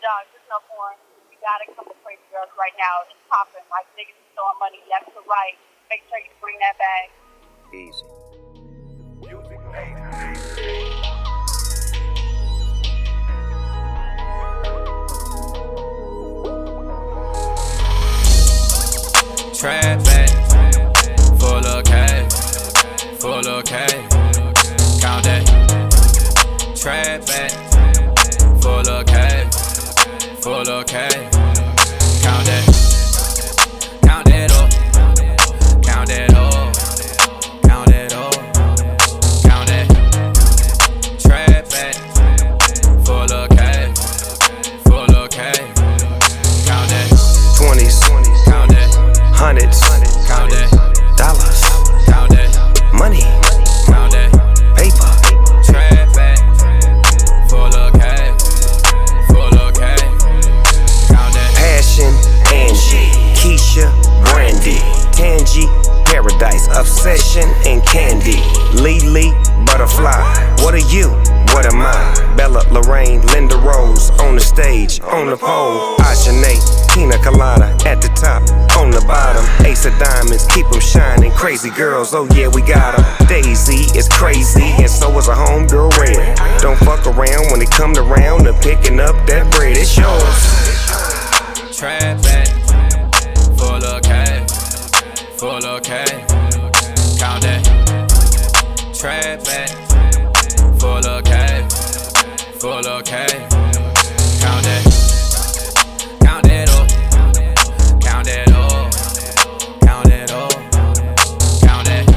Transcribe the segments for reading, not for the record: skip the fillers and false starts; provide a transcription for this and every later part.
dog, there's no porn. You gotta come to Crazy Girls right now. It's popping. Like, niggas is throwing money left to right. Make sure you bring that bag. Easy. Trap back, full of cash, full of cash. Count that. Trap back, full of cash, full of cash. Count that. Count that up, count that up, count that up, count that. Trap back, full of cash, full of cash. Count that. 20s, Count that. hundreds, Count that. dollars, Count that. money, Count that. paper, Trap back, full of cash, full of cash. Count that. passion, Angie, Keisha, Brandy, Tangy, Paradise, Obsession, and Candy, Lily, Butterfly. What are you? What am I? Bella, Lorraine, Linda Rose, on the stage, on the pole. Ajane, Pina Colada, at the top, on the bottom. Ace of diamonds, keep them shining. Crazy girls, oh yeah, we got them. Daisy is crazy, and so is a homegirl Red. Don't fuck around when it come to round of picking up that bread. It's yours. Trap back, full of cash, full of cash. Count that. Trap back, full of cash, full of cash. Count that. Count that up, count that up, count that up, count that.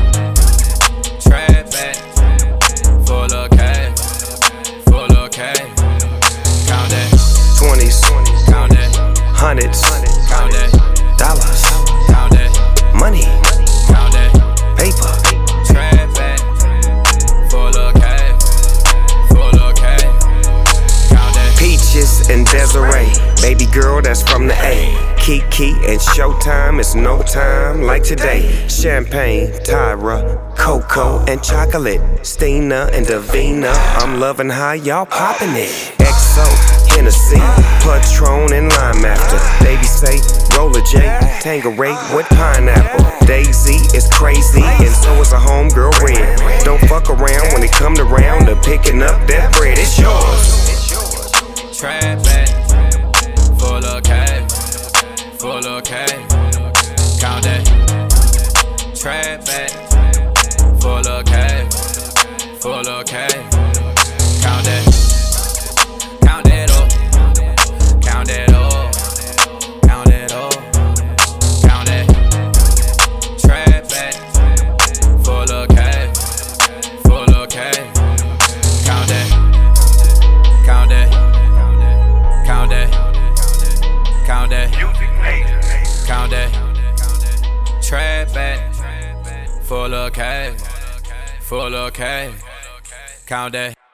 Trap back, full of cash, full of cash. Count that. 20s, Count that. hundreds, Count that. dollars, Count that. money, Count that. paper, Trap back, full of cash, full of cash. Count that. Peaches and Desiree, baby girl that's from the A. Kiki and Showtime, it's no time like today. Champagne, Tyra, Coco and Chocolate, Stina and Davina. I'm loving how y'all poppin' it. XO, Hennessy, Patron and Lime after. Baby say, Roller J, Tangeray with pineapple. Daisy is crazy and so is a homegirl Red. Don't fuck around when it come to round of picking up that bread. It's yours. Trap back, full of cash, full of cash. Count that. Trap back, full of cash, full of cash. Count that. Count that up, count that up, count that up, count that. Trap back, full of cash, full of cash. Count that. Count that. Count that. Count that. Count that. Trap back, full of cash, full of cash. Count that.